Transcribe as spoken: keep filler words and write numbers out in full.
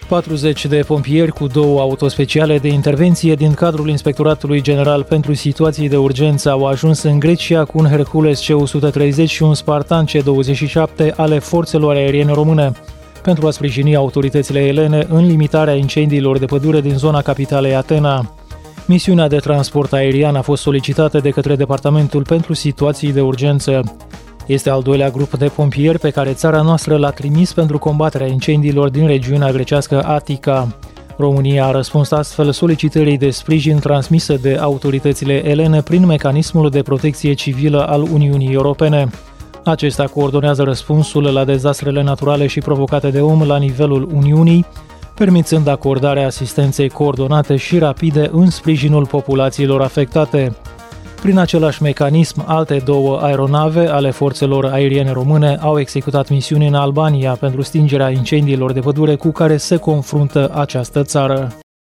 patruzeci de pompieri cu două autospeciale de intervenție din cadrul Inspectoratului General pentru Situații de Urgență au ajuns în Grecia cu un Hercules C o sută treizeci și un Spartan C douăzeci și șapte ale forțelor aeriene române, pentru a sprijini autoritățile elene în limitarea incendiilor de pădure din zona capitalei Atena. Misiunea de transport aerian a fost solicitată de către Departamentul pentru Situații de Urgență. Este al doilea grup de pompieri pe care țara noastră l-a trimis pentru combaterea incendiilor din regiunea grecească Attica. România a răspuns astfel solicitării de sprijin transmisă de autoritățile elene prin mecanismul de protecție civilă al Uniunii Europene. Acesta coordonează răspunsul la dezastrele naturale și provocate de om la nivelul Uniunii, permițând acordarea asistenței coordonate și rapide în sprijinul populațiilor afectate. Prin același mecanism, alte două aeronave ale forțelor aeriene române au executat misiuni în Albania pentru stingerea incendiilor de pădure cu care se confruntă această țară.